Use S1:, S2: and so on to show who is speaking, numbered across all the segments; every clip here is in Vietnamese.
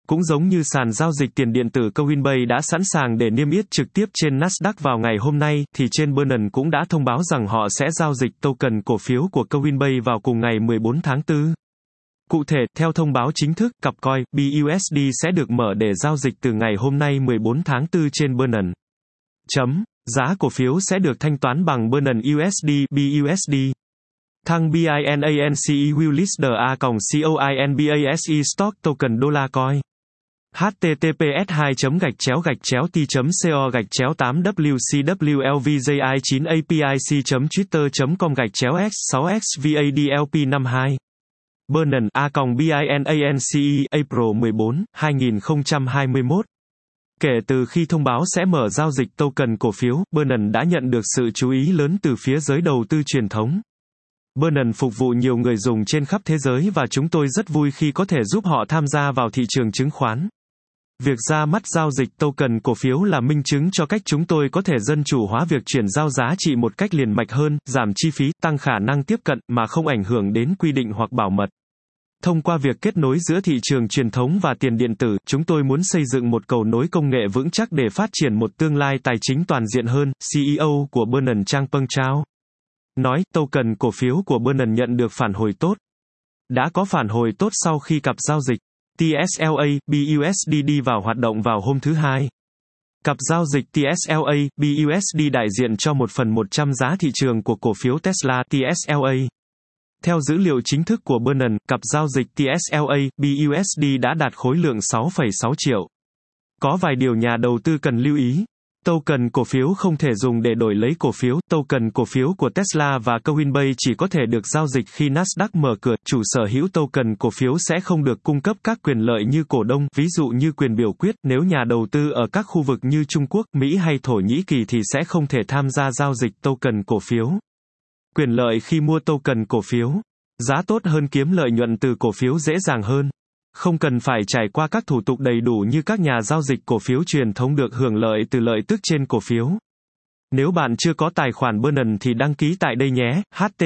S1: Cũng giống như sàn giao dịch tiền điện tử Coinbase đã sẵn sàng để niêm yết trực tiếp trên Nasdaq vào ngày hôm nay, thì trên Binance cũng đã thông báo rằng họ sẽ giao dịch token cổ phiếu của Coinbase vào cùng ngày 14 tháng 4. Cụ thể, theo thông báo chính thức, cặp coin BUSD sẽ được mở để giao dịch từ ngày hôm nay 14 tháng 4 trên Binance. Giá cổ phiếu sẽ được thanh toán bằng Binance USD BUSD. Thăng BINANCE will list the A-COINBASE stock token dollar coin. https://t.co.8wcwlvji9apic.twitter.com/x6xvadlp52 Binance A-BINANCE April 14, 2021. Kể từ khi thông báo sẽ mở giao dịch token cổ phiếu, Binance đã nhận được sự chú ý lớn từ phía giới đầu tư truyền thống. Binance phục vụ nhiều người dùng trên khắp thế giới và chúng tôi rất vui khi có thể giúp họ tham gia vào thị trường chứng khoán. Việc ra mắt giao dịch token cổ phiếu là minh chứng cho cách chúng tôi có thể dân chủ hóa việc chuyển giao giá trị một cách liền mạch hơn, giảm chi phí, tăng khả năng tiếp cận, mà không ảnh hưởng đến quy định hoặc bảo mật. Thông qua việc kết nối giữa thị trường truyền thống và tiền điện tử, chúng tôi muốn xây dựng một cầu nối công nghệ vững chắc để phát triển một tương lai tài chính toàn diện hơn, CEO của Binance Trang Peng Chao nói. Token cổ phiếu của Binance nhận được phản hồi tốt. Đã có phản hồi tốt sau khi cặp giao dịch TSLA BUSD đi vào hoạt động vào hôm thứ Hai. Cặp giao dịch TSLA BUSD đại diện cho 1/100 giá thị trường của cổ phiếu Tesla TSLA. Theo dữ liệu chính thức của Binance, cặp giao dịch TSLA BUSD đã đạt khối lượng 6,6 triệu. Có vài điều nhà đầu tư cần lưu ý. Token cổ phiếu không thể dùng để đổi lấy cổ phiếu. Token cổ phiếu của Tesla và Coinbase chỉ có thể được giao dịch khi Nasdaq mở cửa. Chủ sở hữu token cổ phiếu sẽ không được cung cấp các quyền lợi như cổ đông, ví dụ như quyền biểu quyết. Nếu nhà đầu tư ở các khu vực như Trung Quốc, Mỹ hay Thổ Nhĩ Kỳ thì sẽ không thể tham gia giao dịch token cổ phiếu. Quyền lợi khi mua token cổ phiếu. Giá tốt hơn, kiếm lợi nhuận từ cổ phiếu dễ dàng hơn. Không cần phải trải qua các thủ tục đầy đủ như các nhà giao dịch cổ phiếu truyền thống được hưởng lợi từ lợi tức trên cổ phiếu. Nếu bạn chưa có tài khoản Binance thì đăng ký tại đây nhé.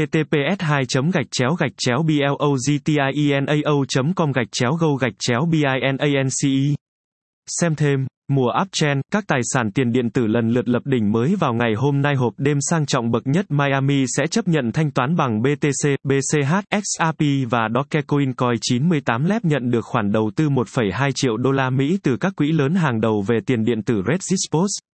S1: https://blogtianao.com/go-binance. Xem thêm. Mùa uptrend, các tài sản tiền điện tử lần lượt lập đỉnh mới vào ngày hôm nay. Hộp đêm sang trọng bậc nhất Miami sẽ chấp nhận thanh toán bằng BTC, BCH, XRP và Dogecoin. Coin 98 Lab nhận được khoản đầu tư $1,2 triệu từ các quỹ lớn hàng đầu về tiền điện tử Reddit Post.